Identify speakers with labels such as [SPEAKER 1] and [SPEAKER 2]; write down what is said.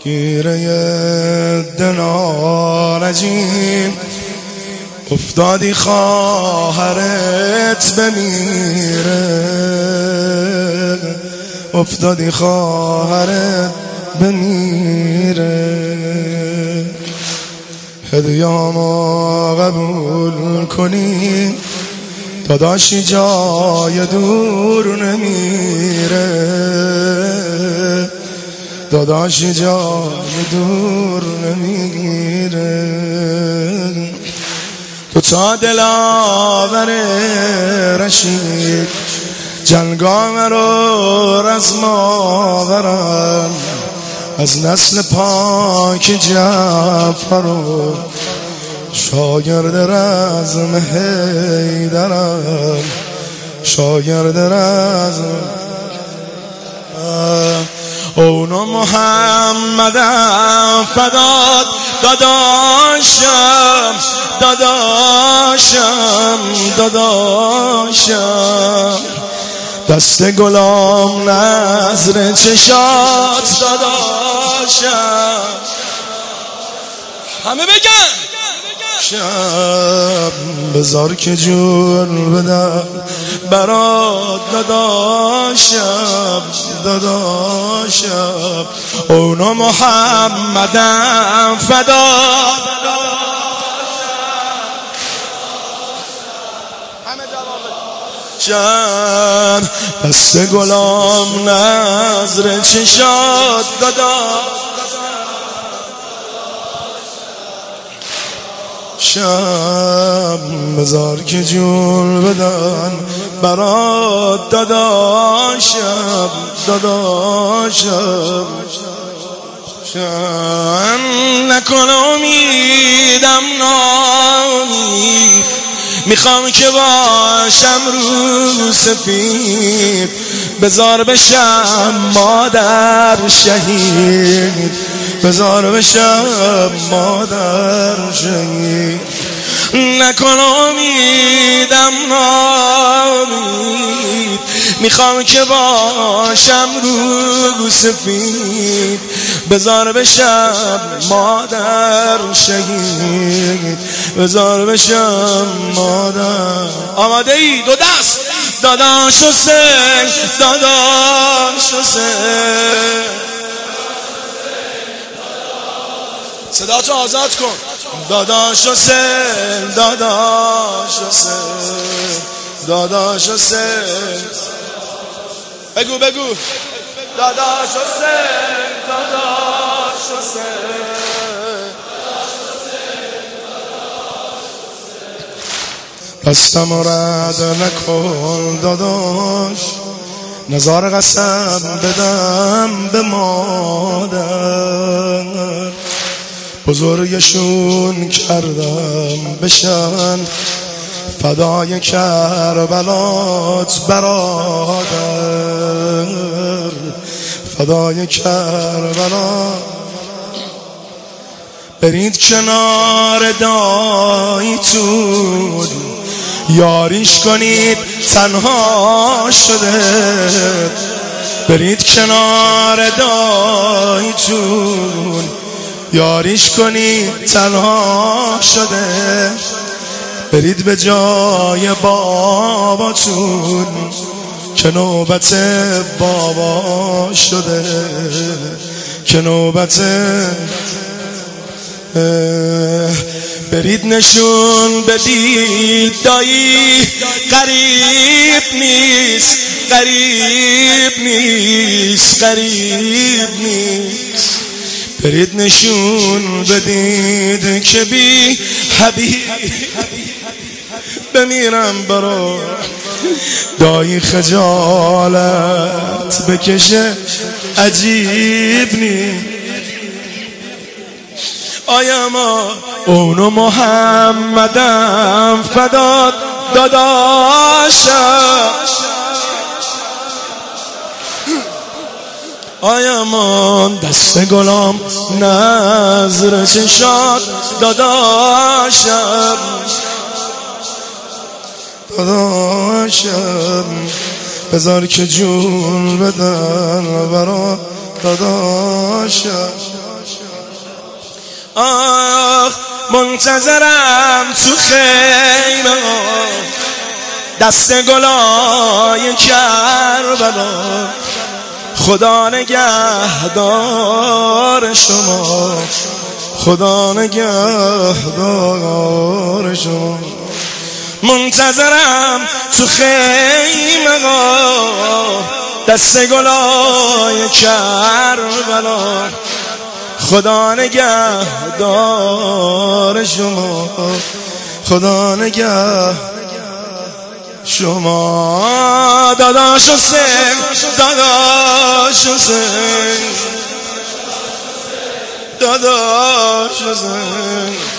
[SPEAKER 1] گیره دنارجیم افتادی خواهرت بمیره، افتادی خواهرت بمیره. هدیه‌مو قبول کنی داداشی جای دور نمیره، داداشی جای دور نمیره. تو تا دلاور رشید جنگام رو رزم آورم، از نسل پاک جعفر و شاگرد رزم حیدرم، شاگرد رزم. اونو محمدم فدات داداشم، داداشم، داداشم. دست گلام نظر چشات داداشم. همه بگن شب بذار که جور بدم برات داداشم، داداشم. اونو محمدم فدات شب، دست گلام نظر چشات داداشم. بذار که جون بدن برات داداشم، داداشم. نکن امیدم ناامید، میخوام که باشم رو سفید، بذار بشم مادر شهید، بذار بشم مادر شهید. نکن امیدم ناامید، میخوام که باشم رو سفید، بذار بشم مادر شهید، بذار بشم مادر. آماده ای؟ دو دست داداش حسین، داداش حسین. صدا تو آزاد کن. داداش حسین، داداش حسین، داداش حسین. بگو بگو. داداش حسین، داداش حسین. دستم رد نکن داداش، نزار قسم بدم به مادر، بزرگشون کردم بشن فدای کربلات برادر، فدای کربلات. برید کنار داییتون یاریش کنید تنها شده، برید کنار داییتون یاریش کنید تنها شده، برید به جای باباتون که نوبت بابا شده، که نوبت. برید نشون بدید دایی قریب نیست، قریب نیست، قریب نیست. برید نشون بدید که بی حبیب بمیرم برا دایی خجالت بکشه عجیب نیست. آیا ما اونو محمدم فدات داداشم، آیا من دست گلام نظر چشات داداشم، داداشم. بذار که جون بدن برا داداشم. آخ منتظرم تو خیمه دست گلای کربلا. خدا نگهدار شما، خدا نگهدار شما. منتظرم تو خیمه دست گلای کربلا. خدا نگهدار شما، خدا نگه شما. داداش حسین، داداش حسین، داداش حسین.